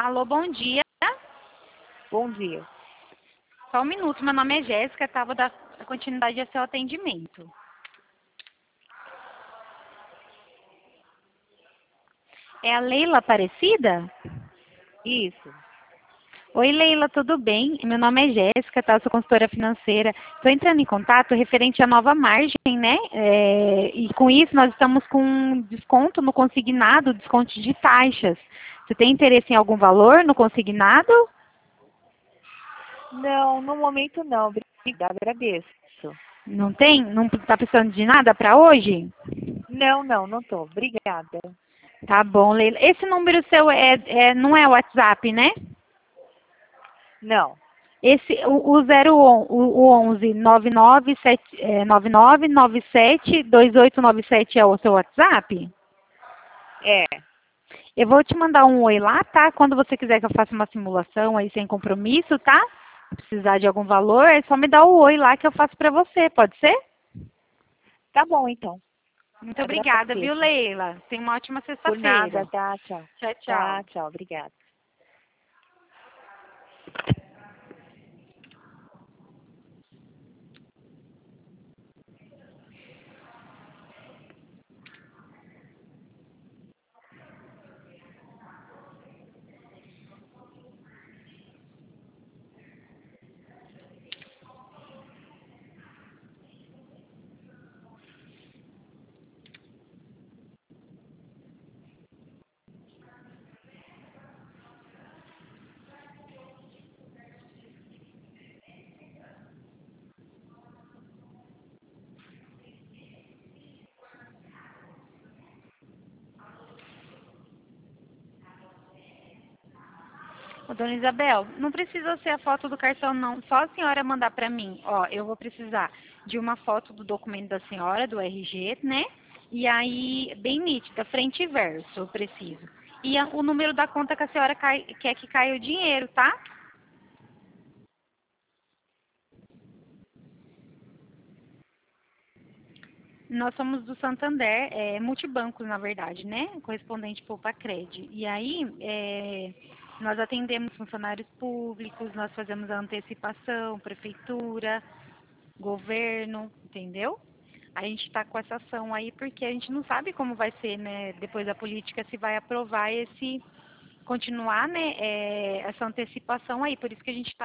Alô, bom dia. Bom dia. Só um minuto, meu nome é Jéssica, tá? Vou dar continuidade ao seu atendimento. É a Leila Aparecida? Isso. Oi, Leila, tudo bem? Meu nome é Jéssica, tá? Eu sou consultora financeira. Estou entrando em contato referente à nova margem, né? E com isso nós estamos com desconto no consignado, desconto de taxas. Você tem interesse em algum valor no consignado? Não, no momento não. Obrigada, agradeço. Não tem? Não está precisando de nada para hoje? Não tô. Obrigada. Tá bom, Leila. Esse número seu não é o WhatsApp, né? Não. O 011 9997 2897 é o seu WhatsApp? É. Eu vou te mandar um oi lá, tá? Quando você quiser que eu faça uma simulação aí sem compromisso, tá? Se precisar de algum valor, é só me dar o oi lá que eu faço pra você, pode ser? Tá bom, então. Muito obrigada, viu, Agradeço. Leila? Tenha uma ótima Por nada, sexta-feira. tá? Tchau. Tchau, Tá, tchau. tchau. Obrigada. Ô, dona Isabel, não precisa ser a foto do cartão, não. Só a senhora mandar para mim. Ó, eu vou precisar de uma foto do documento da senhora, do RG, né? E aí, bem nítida, frente e verso, eu preciso. E o número da conta que a senhora quer que caia o dinheiro, tá? Nós somos do Santander, multibancos, na verdade, né? Correspondente Poupa-Cred. E aí, nós atendemos funcionários públicos, nós fazemos a antecipação, prefeitura, governo, entendeu? A gente está com essa ação aí porque a gente não sabe como vai ser, né? Depois da política, se vai aprovar continuar, né? Essa antecipação aí. Por isso que a gente está